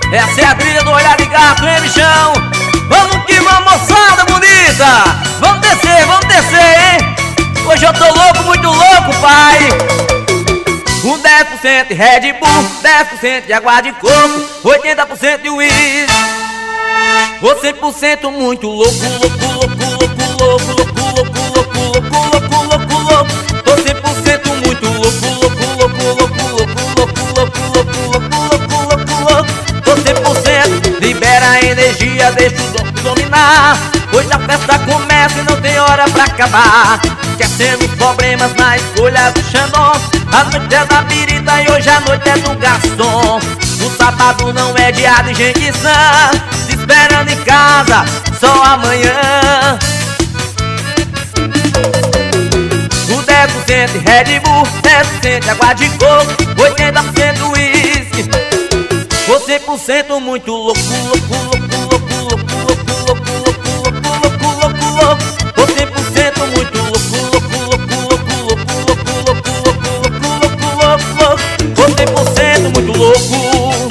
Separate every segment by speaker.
Speaker 1: Essa é a trilha do olhar de gato, hein, bichão? Vamos que vamos, moçada bonita! Vamos descer, hein? Hoje eu tô louco, muito louco, pai! Com 10% de Red Bull, 10% de água de coco, 80% de uísque. Ou 100% muito louco, louco, louco, louco, louco, louco, louco, louco, louco, louco, louco. Ou 100% muito louco, louco, louco, louco, louco, louco, louco, louco, louco, louco, louco. Ou 100% libera a energia, deixa o dom dominar. Hoje a festa começa e não tem hora pra acabar. Esquecendo os problemas na escolha do Xandão. A noite é da birita e hoje a noite é do garçom. O sábado não é dia de gente sã, te esperando em casa, só amanhã. O 10% de Red Bull, 10% de água de coco, 80% uísque. Ou 100% muito louco, louco, louco, louco, louco, louco, louco, louco, louco, louco, louco, louco. Ou 100% muito louco, louco, louco, louco, louco, louco, louco, louco, louco, louco, louco. Ou 100% muito louco.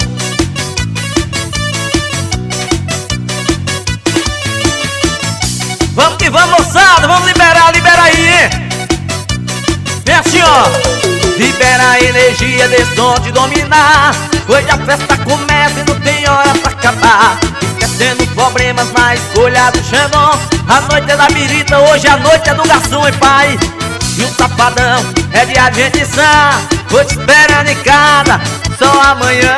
Speaker 1: Vamos que vamos, moçada, vamos liberar, libera aí, hein? Vem assim, ó. Libera a energia desse som te dominar. Hoje a festa começa e não tem hora pra acabar. Esquecendo os problemas na escolha do Xandão. A noite é da birita, hoje a noite é do garçom, hein, pai? E o safadão é dia de gente sã, vou te esperando em casa, só amanhã.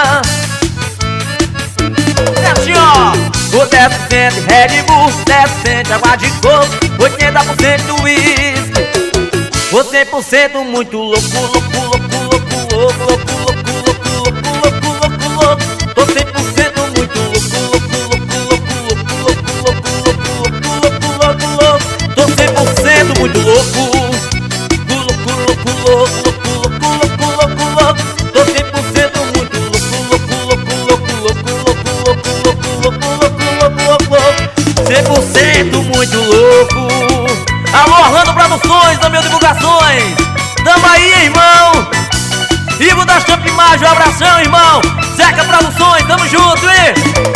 Speaker 1: É assim, ó. O 10% de Red Bull, 10% de água de coco, 80% do uísque. O 100% muito louco, louco, louco, louco, louco, louco, louco, louco, louco, louco, louco, louco. Tô 100% muito louco, louco, louco, louco, louco, louco, louco, louco, louco, louco, louco, louco. Tô 100% muito louco, louco, louco, louco, louco, louco, louco, louco, louco. Tô 100% muito louco, louco, louco, louco, louco, louco, louco, louco, louco, louco, louco, louco. 100% muito louco. Alô, Orlando Produções, da Meu Divulgações. Tamo aí, irmão. Ivo da Champ Imagem, um abração, irmão. Zeca Produções, tamo junto, hein?